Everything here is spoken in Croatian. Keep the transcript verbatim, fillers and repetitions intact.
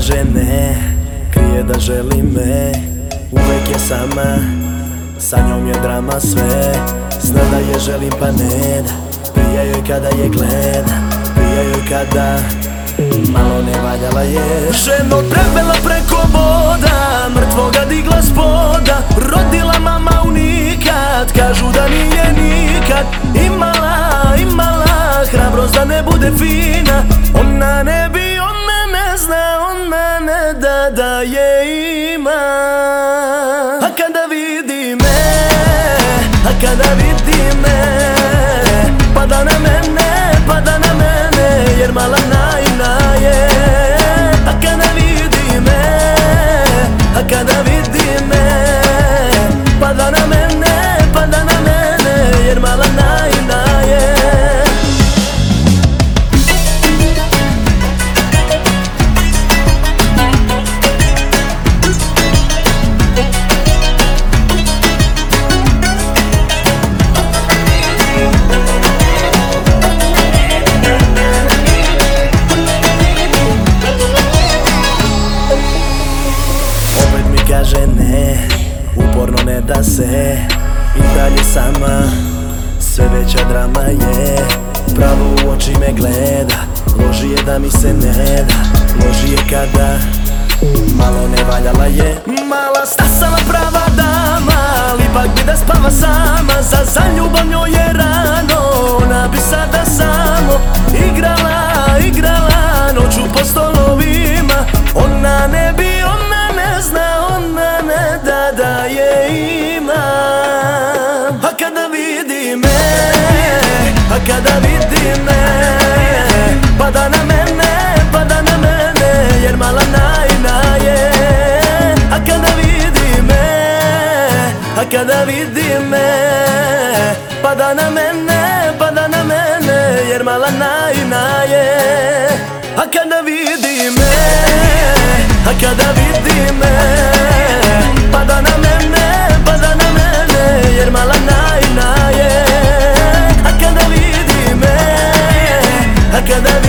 kaže ne, krije da želi me. Uvek je sama, sa njom je drama sve. Zna da je želim pa ne da. Prija joj kada je gleda, prija joj kada malo ne valjala je. Ženo prevela preko voda, mrtvoga digla s poda. Rodila mama unikat, kažu da nije nikad imala, imala hrabrost da ne bude fina. Ona ne bi, ona ne zna, ona ne da da je ima. A kada vidi me, a kada vidi me, pada na mene, pada na mene, jer mala naivna je. A kada vidi me, a kada vidi me, pada na mene, pada na mene, jer mala naivna je. Kaže ne, uporno ne da se, i dalje sama, sve veća drama je. Pravo u oči me gleda, loži je da mi se ne da. Loži je kada malo ne valjala je. Mala stasala prava dama, ali ipak bi da spava sama. Za za ljubav njoj je rano, ona bi sada samo igrala, igrala noću po stolovima. Ona ne bi, ona ne zna, ona ne da da je ima. A kada vidi me, a kada vidi me, pada na mene, pada na mene, jer mala naivna je. A kada vidi me, a kada vidi me, pada na mene, pada na mene, jer mala naivna je. A kada vidi me, a kada vidi me, pada na mene, pada na mene, jer mala naivna je. A kada vidi me, a kada